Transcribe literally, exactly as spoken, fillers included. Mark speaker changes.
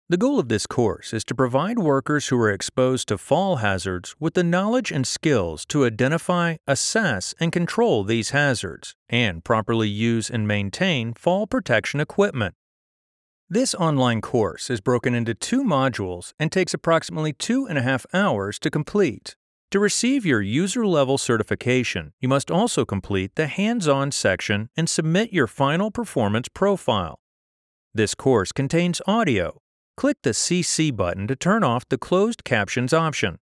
Speaker 1: The goal of this course is to provide workers who are exposed to fall hazards with the knowledge and skills to identify, assess, and control these hazards, and properly use and maintain fall protection equipment. This online course is broken into two modules and takes approximately two and a half hours to complete. To receive your user-level certification, you must also complete the hands-on section and submit your final performance profile. This course contains audio. Click the C C button to turn off the closed captions option.